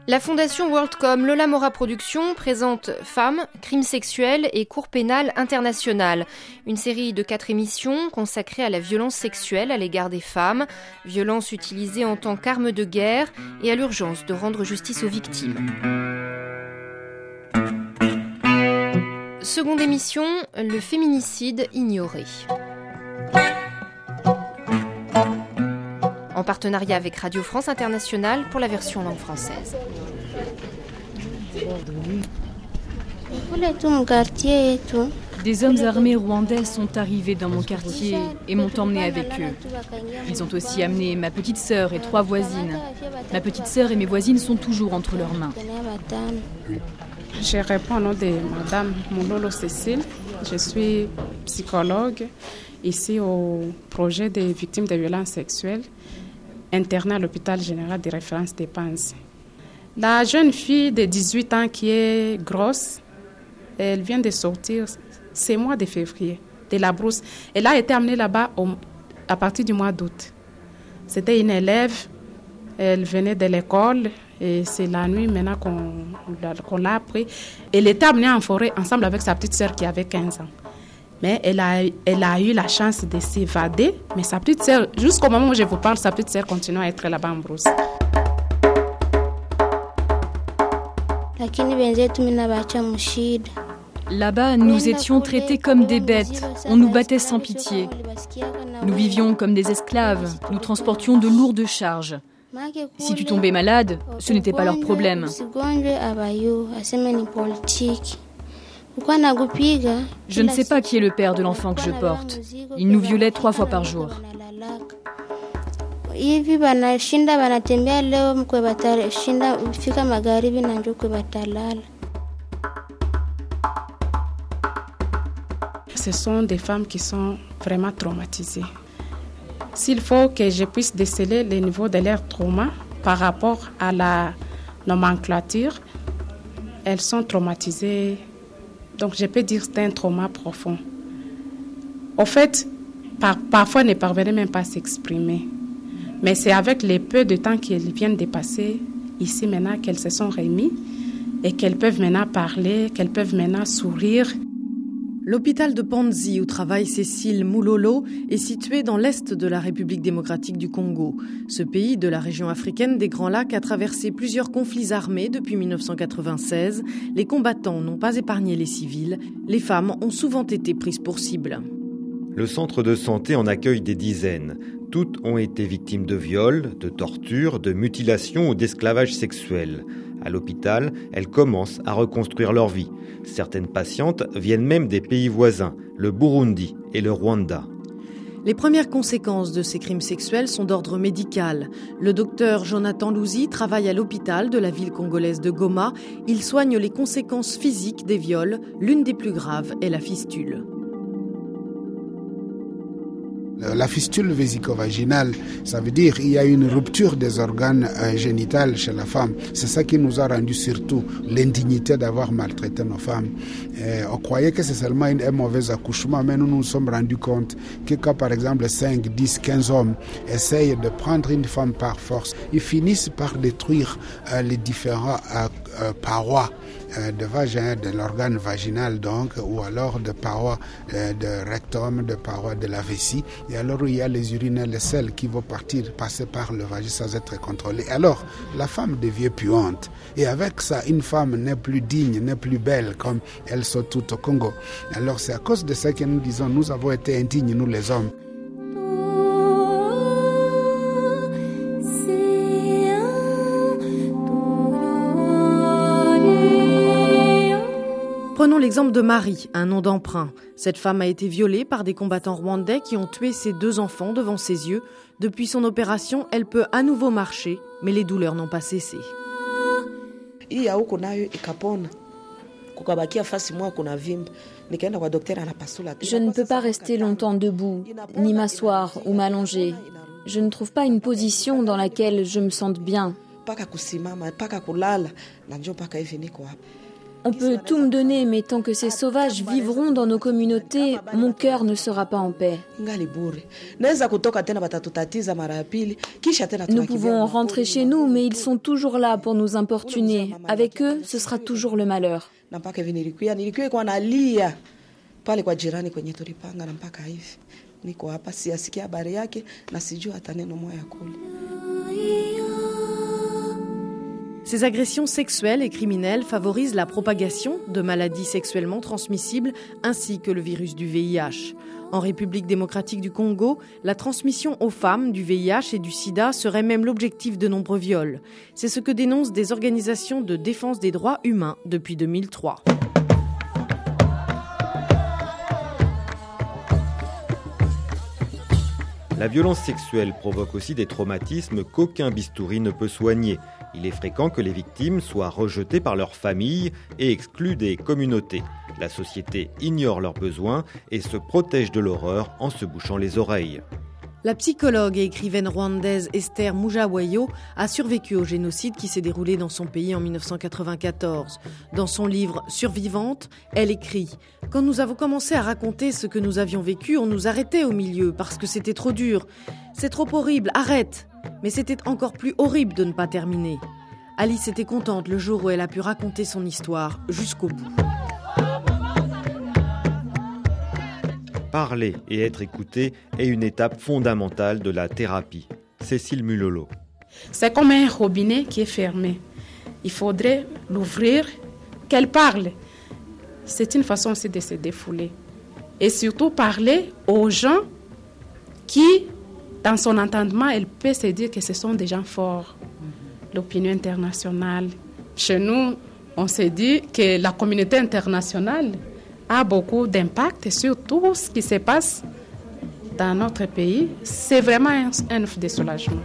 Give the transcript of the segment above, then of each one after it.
La fondation WorldCom Lola Mora Productions présente Femmes, crimes sexuels et Cour pénale internationale. Une série de 4 émissions consacrées à la violence sexuelle à l'égard des femmes, violence utilisée en tant qu'arme de guerre et à l'urgence de rendre justice aux victimes. Seconde émission, le féminicide ignoré. En partenariat avec Radio France Internationale pour la version langue française. Des hommes armés rwandais sont arrivés dans mon quartier et m'ont emmené avec eux. Ils ont aussi amené ma petite sœur et 3 voisines. Ma petite sœur et mes voisines sont toujours entre leurs mains. Je réponds au nom de Madame Moulolo Cécile. Je suis psychologue ici au projet des victimes de violences sexuelles, internée à l'hôpital général de référence des Panzi. La jeune fille de 18 ans qui est grosse, elle vient de sortir ce mois de février de la brousse. Elle a été amenée là-bas à partir du mois d'août. C'était une élève, elle venait de l'école et c'est la nuit maintenant qu'on l'a appris. Elle était amenée en forêt ensemble avec sa petite sœur qui avait 15 ans. Mais elle a eu la chance de s'évader. Mais sa petite sœur, jusqu'au moment où je vous parle, sa petite sœur continue à être là-bas en brousse. Là-bas, nous étions traités comme des bêtes. On nous battait sans pitié. Nous vivions comme des esclaves. Nous transportions de lourdes charges. Si tu tombais malade, ce n'était pas leur problème. Je ne sais pas qui est le père de l'enfant que je porte. Il nous violait 3 fois par jour. Ce sont des femmes qui sont vraiment traumatisées. S'il faut que je puisse déceler le niveau de leur trauma par rapport à la nomenclature, elles sont traumatisées. Donc je peux dire que c'est un trauma profond. Au fait, parfois elles ne parvenaient même pas à s'exprimer. Mais c'est avec les peu de temps qu'elles viennent de passer ici maintenant qu'elles se sont remises et qu'elles peuvent maintenant parler, qu'elles peuvent maintenant sourire. L'hôpital de Panzi où travaille Cécile Moulolo est situé dans l'est de la République démocratique du Congo. Ce pays de la région africaine des Grands Lacs a traversé plusieurs conflits armés depuis 1996. Les combattants n'ont pas épargné les civils. Les femmes ont souvent été prises pour cible. Le centre de santé en accueille des dizaines. Toutes ont été victimes de viols, de tortures, de mutilations ou d'esclavage sexuel. À l'hôpital, elles commencent à reconstruire leur vie. Certaines patientes viennent même des pays voisins, le Burundi et le Rwanda. Les premières conséquences de ces crimes sexuels sont d'ordre médical. Le docteur Jonathan Louzi travaille à l'hôpital de la ville congolaise de Goma. Il soigne les conséquences physiques des viols. L'une des plus graves est la fistule. La fistule vésico-vaginale, ça veut dire qu'il y a une rupture des organes génitaux chez la femme. C'est ça qui nous a rendu surtout l'indignité d'avoir maltraité nos femmes. On croyait que c'est seulement un mauvais accouchement, mais nous nous sommes rendus compte que quand par exemple 5, 10, 15 hommes essayent de prendre une femme par force, ils finissent par détruire les différents parois de vagin, de l'organe vaginal donc, ou alors de parois de rectum, de parois de la vessie. Et alors il y a les urines, les selles qui vont passer par le vagin sans être contrôlées. Alors la femme devient puante. Et avec ça, une femme n'est plus digne, n'est plus belle comme elles sont toutes au Congo. Alors c'est à cause de ça que nous disons, nous avons été indignes, nous les hommes. Prenons l'exemple de Marie, un nom d'emprunt. Cette femme a été violée par des combattants rwandais qui ont tué ses 2 enfants devant ses yeux. Depuis son opération, elle peut à nouveau marcher, mais les douleurs n'ont pas cessé. Je ne peux pas rester longtemps debout, ni m'asseoir ou m'allonger. Je ne trouve pas une position dans laquelle je me sente bien. On peut tout me donner, mais tant que ces sauvages vivront dans nos communautés, mon cœur ne sera pas en paix. Nous pouvons rentrer chez nous, mais ils sont toujours là pour nous importuner. Avec eux, ce sera toujours le malheur. Ces agressions sexuelles et criminelles favorisent la propagation de maladies sexuellement transmissibles ainsi que le virus du VIH. En République démocratique du Congo, la transmission aux femmes du VIH et du sida serait même l'objectif de nombreux viols. C'est ce que dénoncent des organisations de défense des droits humains depuis 2003. La violence sexuelle provoque aussi des traumatismes qu'aucun bistouri ne peut soigner. Il est fréquent que les victimes soient rejetées par leur famille et exclues des communautés. La société ignore leurs besoins et se protège de l'horreur en se bouchant les oreilles. La psychologue et écrivaine rwandaise Esther Mujawayo a survécu au génocide qui s'est déroulé dans son pays en 1994. Dans son livre « Survivante », elle écrit « Quand nous avons commencé à raconter ce que nous avions vécu, on nous arrêtait au milieu parce que c'était trop dur. C'est trop horrible, arrête !» Mais c'était encore plus horrible de ne pas terminer. Alice était contente le jour où elle a pu raconter son histoire jusqu'au bout. Parler et être écouté est une étape fondamentale de la thérapie. Cécile Mulolo. C'est comme un robinet qui est fermé. Il faudrait l'ouvrir, qu'elle parle. C'est une façon aussi de se défouler. Et surtout parler aux gens qui, dans son entendement, elle peut se dire que ce sont des gens forts. L'opinion internationale. Chez nous, on s'est dit que la communauté internationale a beaucoup d'impact sur tout ce qui se passe dans notre pays. C'est vraiment un ouf de soulagement.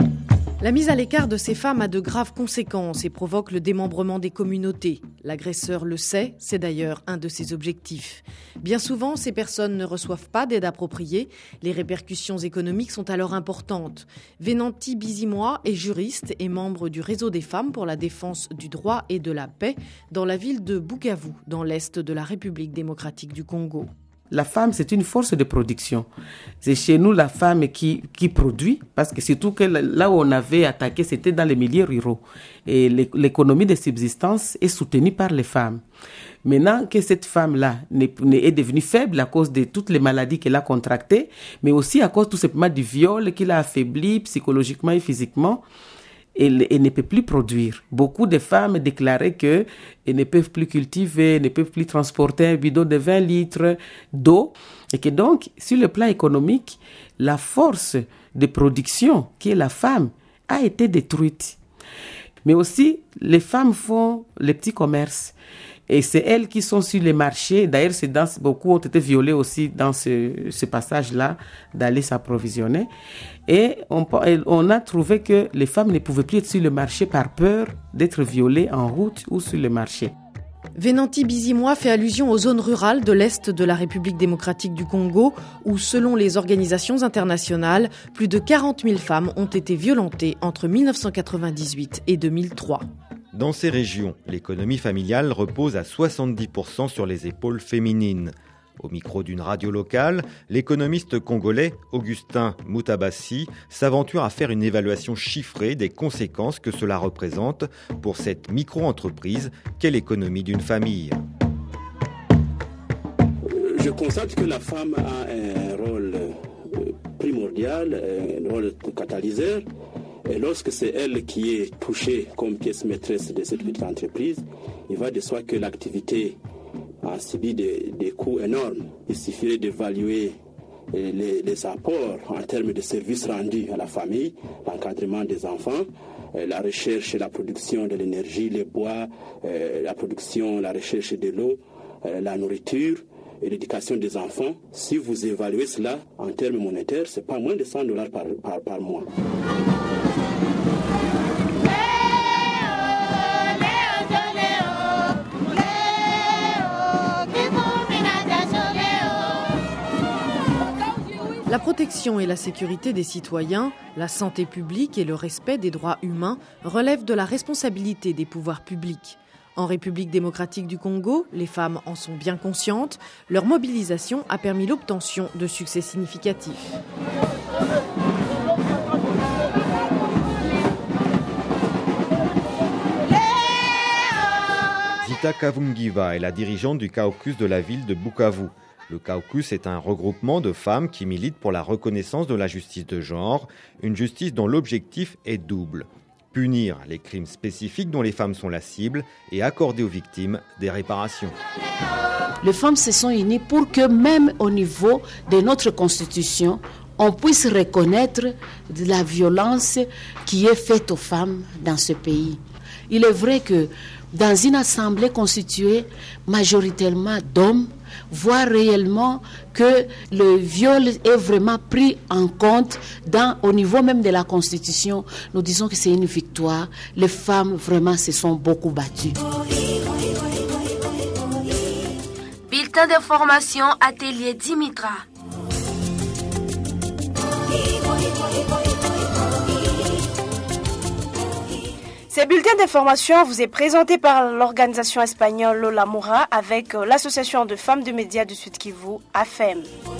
La mise à l'écart de ces femmes a de graves conséquences et provoque le démembrement des communautés. L'agresseur le sait, c'est d'ailleurs un de ses objectifs. Bien souvent, ces personnes ne reçoivent pas d'aide appropriée. Les répercussions économiques sont alors importantes. Venanti Bizimois est juriste et membre du réseau des femmes pour la défense du droit et de la paix dans la ville de Bukavu, dans l'est de la République démocratique du Congo. La femme, c'est une force de production. C'est chez nous la femme qui produit, parce que surtout que là où on avait attaqué, c'était dans les milieux ruraux. Et l'économie de subsistance est soutenue par les femmes. Maintenant que cette femme-là est devenue faible à cause de toutes les maladies qu'elle a contractées, mais aussi à cause tout simplement du viol qui l'a affaiblie psychologiquement et physiquement, elle ne peut plus produire. Beaucoup de femmes déclaraient qu'elles ne peuvent plus cultiver, ne peuvent plus transporter un bidon de 20 litres d'eau. Et que donc, sur le plan économique, la force de production qui est la femme a été détruite. Mais aussi, les femmes font les petits commerces. Et c'est elles qui sont sur les marchés. D'ailleurs, beaucoup ont été violées aussi dans ce passage-là, d'aller s'approvisionner. Et on a trouvé que les femmes ne pouvaient plus être sur le marché par peur d'être violées en route ou sur le marché. Venanti Bizimois fait allusion aux zones rurales de l'Est de la République démocratique du Congo où, selon les organisations internationales, plus de 40 000 femmes ont été violentées entre 1998 et 2003. Dans ces régions, l'économie familiale repose à 70% sur les épaules féminines. Au micro d'une radio locale, l'économiste congolais Augustin Moutabassi s'aventure à faire une évaluation chiffrée des conséquences que cela représente pour cette micro-entreprise qu'est l'économie d'une famille. Je constate que la femme a un rôle primordial, un rôle catalyseur. Et lorsque c'est elle qui est touchée comme pièce maîtresse de cette petite entreprise, il va de soi que l'activité a subi des coûts énormes. Il suffirait d'évaluer les apports en termes de services rendus à la famille, l'encadrement des enfants, la recherche et la production de l'énergie, les bois, la production, la recherche de l'eau, la nourriture et l'éducation des enfants. Si vous évaluez cela en termes monétaires, ce n'est pas moins de $100 par mois. La protection et la sécurité des citoyens, la santé publique et le respect des droits humains relèvent de la responsabilité des pouvoirs publics. En République démocratique du Congo, les femmes en sont bien conscientes. Leur mobilisation a permis l'obtention de succès significatifs. Zita Kavungiva est la dirigeante du caucus de la ville de Bukavu. Le caucus est un regroupement de femmes qui militent pour la reconnaissance de la justice de genre, une justice dont l'objectif est double. Punir les crimes spécifiques dont les femmes sont la cible et accorder aux victimes des réparations. Les femmes se sont unies pour que même au niveau de notre constitution, on puisse reconnaître la violence qui est faite aux femmes dans ce pays. Il est vrai que dans une assemblée constituée majoritairement d'hommes, voir réellement que le viol est vraiment pris en compte au niveau même de la Constitution, nous disons que c'est une victoire. Les femmes vraiment se sont beaucoup battues. Bulletin d'information, atelier Dimitra. Ce bulletin d'information vous est présenté par l'organisation espagnole Lola Mora avec l'association de femmes de médias du Sud Kivu, AFEM.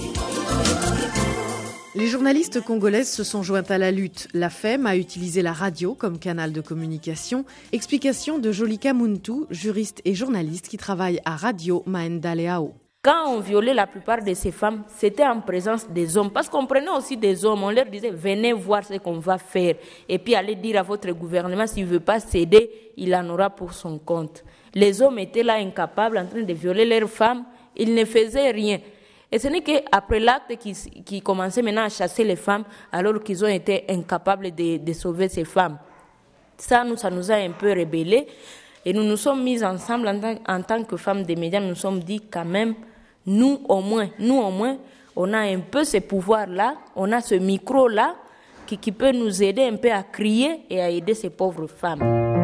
Les journalistes congolaises se sont jointes à la lutte. L'AFEM a utilisé la radio comme canal de communication. Explication de Jolika Muntu, juriste et journaliste qui travaille à Radio Maendaleao. Quand on violait la plupart de ces femmes, c'était en présence des hommes. Parce qu'on prenait aussi des hommes, on leur disait « venez voir ce qu'on va faire ». Et puis allez dire à votre gouvernement, s'il ne veut pas céder, il en aura pour son compte. Les hommes étaient là incapables, en train de violer leurs femmes. Ils ne faisaient rien. Et ce n'est qu'après l'acte qui commençait maintenant à chasser les femmes, alors qu'ils ont été incapables de sauver ces femmes. Ça nous a un peu rebellés. Et nous nous sommes mis ensemble en tant que femmes des médias, nous nous sommes dit quand même, nous au moins, on a un peu ce pouvoir-là, on a ce micro-là qui peut nous aider un peu à crier et à aider ces pauvres femmes.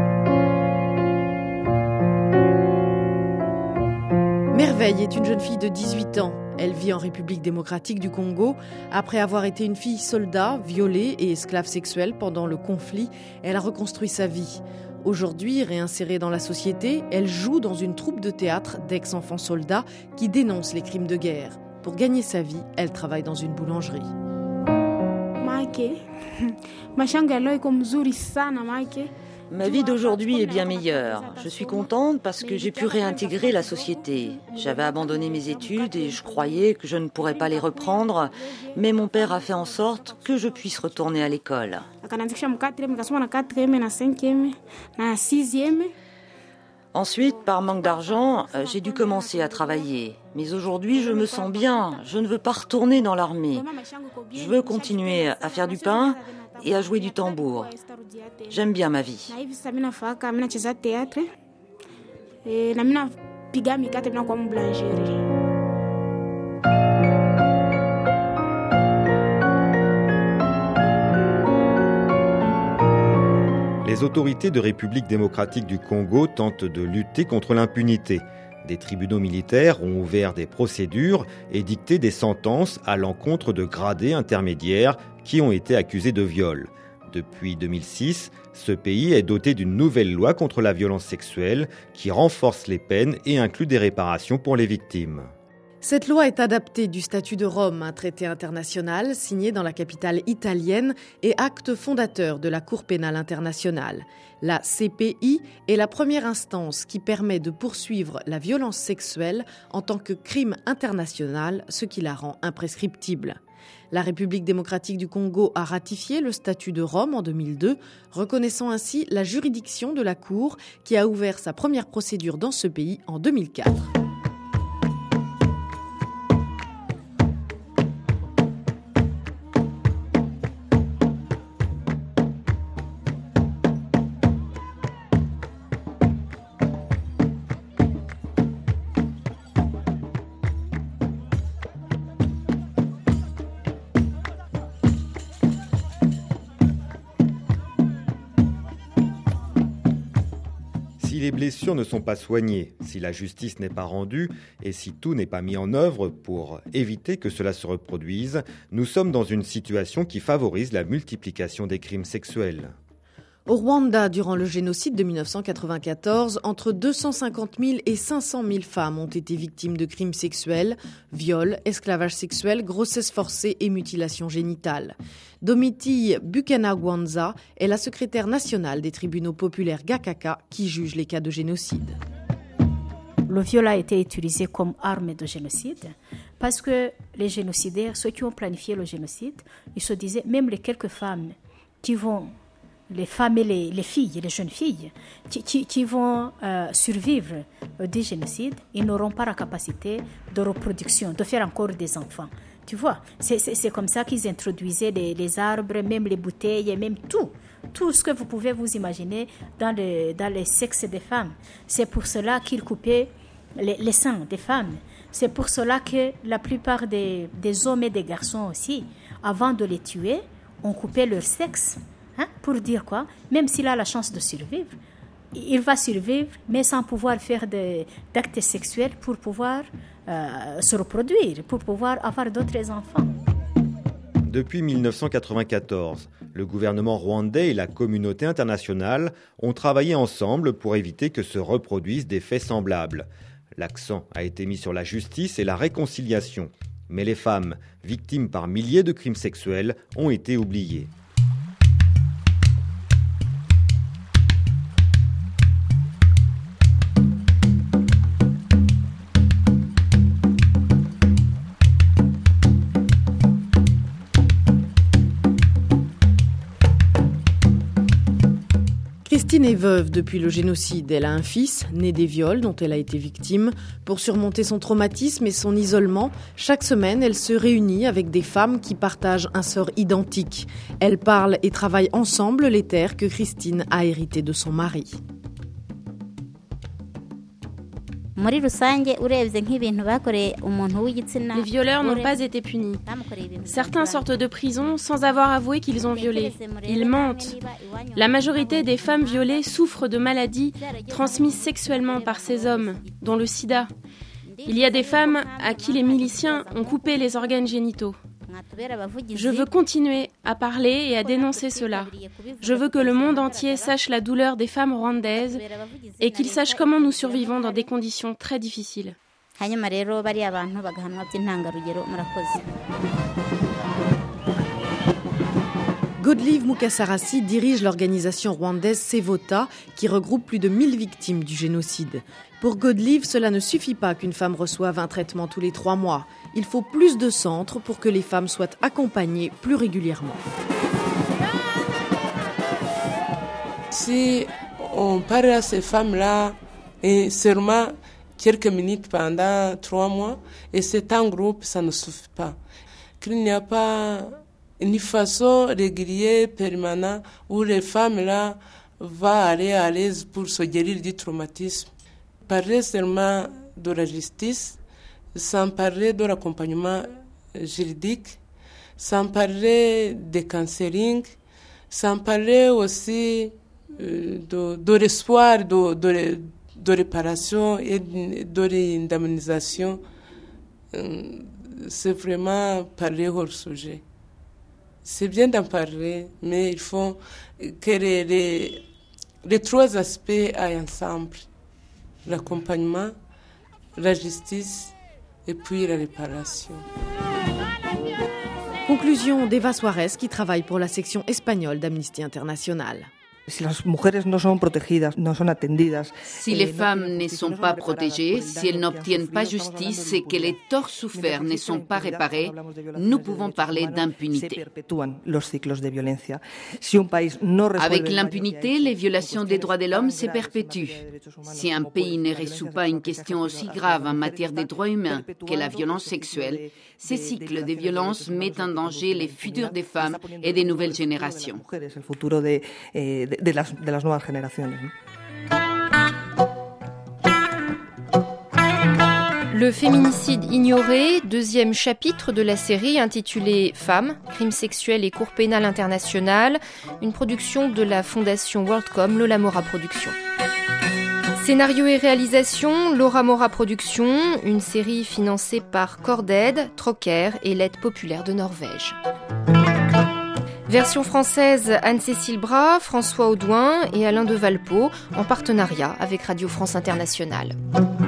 Merveille est une jeune fille de 18 ans. Elle vit en République démocratique du Congo. Après avoir été une fille soldat, violée et esclave sexuelle pendant le conflit, elle a reconstruit sa vie. Aujourd'hui, réinsérée dans la société, elle joue dans une troupe de théâtre d'ex-enfants soldats qui dénoncent les crimes de guerre. Pour gagner sa vie, elle travaille dans une boulangerie. Ma vie d'aujourd'hui est bien meilleure. Je suis contente parce que j'ai pu réintégrer la société. J'avais abandonné mes études et je croyais que je ne pourrais pas les reprendre, mais mon père a fait en sorte que je puisse retourner à l'école. Ensuite, par manque d'argent, j'ai dû commencer à travailler. Mais aujourd'hui, je me sens bien. Je ne veux pas retourner dans l'armée. Je veux continuer à faire du pain et à jouer du tambour. J'aime bien ma vie. Les autorités de République démocratique du Congo tentent de lutter contre l'impunité. Des tribunaux militaires ont ouvert des procédures et dicté des sentences à l'encontre de gradés intermédiaires qui ont été accusés de viol. Depuis 2006, ce pays est doté d'une nouvelle loi contre la violence sexuelle qui renforce les peines et inclut des réparations pour les victimes. Cette loi est adaptée du statut de Rome, un traité international signé dans la capitale italienne et acte fondateur de la Cour pénale internationale. La CPI est la première instance qui permet de poursuivre la violence sexuelle en tant que crime international, ce qui la rend imprescriptible. La République démocratique du Congo a ratifié le statut de Rome en 2002, reconnaissant ainsi la juridiction de la Cour qui a ouvert sa première procédure dans ce pays en 2004. Si les blessures ne sont pas soignées, si la justice n'est pas rendue et si tout n'est pas mis en œuvre pour éviter que cela se reproduise, nous sommes dans une situation qui favorise la multiplication des crimes sexuels. Au Rwanda, durant le génocide de 1994, entre 250 000 et 500 000 femmes ont été victimes de crimes sexuels, viols, esclavage sexuel, grossesse forcée et mutilation génitale. Domitille Bukanagwanza est la secrétaire nationale des tribunaux populaires Gakaka qui juge les cas de génocide. Le viol a été utilisé comme arme de génocide parce que les génocidaires, ceux qui ont planifié le génocide, ils se disaient, même les quelques femmes qui vont... les femmes et les filles, les jeunes filles, qui vont survivre des génocides, ils n'auront pas la capacité de reproduction, de faire encore des enfants. Tu vois, c'est comme ça qu'ils introduisaient les arbres, même les bouteilles, même tout ce que vous pouvez vous imaginer dans les sexes des femmes. C'est pour cela qu'ils coupaient les seins des femmes. C'est pour cela que la plupart des hommes et des garçons aussi, avant de les tuer, ont coupé leur sexe. Pour dire quoi, même s'il a la chance de survivre, il va survivre, mais sans pouvoir faire d'actes sexuels pour pouvoir se reproduire, pour pouvoir avoir d'autres enfants. Depuis 1994, le gouvernement rwandais et la communauté internationale ont travaillé ensemble pour éviter que se reproduisent des faits semblables. L'accent a été mis sur la justice et la réconciliation. Mais les femmes, victimes par milliers de crimes sexuels, ont été oubliées. Christine est veuve depuis le génocide. Elle a un fils, né des viols dont elle a été victime. Pour surmonter son traumatisme et son isolement, chaque semaine, elle se réunit avec des femmes qui partagent un sort identique. Elles parlent et travaillent ensemble les terres que Christine a héritées de son mari. Les violeurs n'ont pas été punis. Certains sortent de prison sans avoir avoué qu'ils ont violé. Ils mentent. La majorité des femmes violées souffrent de maladies transmises sexuellement par ces hommes, dont le sida. Il y a des femmes à qui les miliciens ont coupé les organes génitaux. Je veux continuer à parler et à dénoncer cela. Je veux que le monde entier sache la douleur des femmes rwandaises et qu'il sache comment nous survivons dans des conditions très difficiles. Godlive Mukasarasi dirige l'organisation rwandaise Sevota qui regroupe plus de 1000 victimes du génocide. Pour Godlive, cela ne suffit pas qu'une femme reçoive un traitement tous les 3 mois. Il faut plus de centres pour que les femmes soient accompagnées plus régulièrement. Si on parle à ces femmes-là, et seulement quelques minutes pendant 3 mois, et c'est en groupe, ça ne suffit pas. Qu'il n'y a pas une façon régulière, permanente, où les femmes-là vont aller à l'aise pour se guérir du traumatisme. Parler seulement de la justice, sans parler de l'accompagnement juridique, sans parler de counseling, sans parler aussi de l'espoir de réparation et d'indemnisation. C'est vraiment parler hors sujet. C'est bien d'en parler, mais il faut que les 3 aspects aillent ensemble. L'accompagnement, la justice et puis la réparation. Conclusion d'Eva Suarez qui travaille pour la section espagnole d'Amnesty International. Si les femmes ne sont pas protégées, si elles n'obtiennent pas justice et que les torts soufferts ne sont pas réparés, nous pouvons parler d'impunité. Avec l'impunité, les violations des droits de l'homme se perpétuent. Si un pays ne résout pas une question aussi grave en matière des droits humains que la violence sexuelle, ces cycles de violence mettent en danger les futurs des femmes et des nouvelles générations. De las nuevas generaciones. Le féminicide ignoré, 2e chapitre de la série intitulée Femmes, crimes sexuels et Cour pénale internationale, une production de la fondation WorldCom, Lola Mora Productions. Scénario et réalisation, Laura Mora Productions, une série financée par Corded, Trocker et l'aide populaire de Norvège. Version française Anne-Cécile Bras, François Audouin et Alain de Valpo en partenariat avec Radio France Internationale.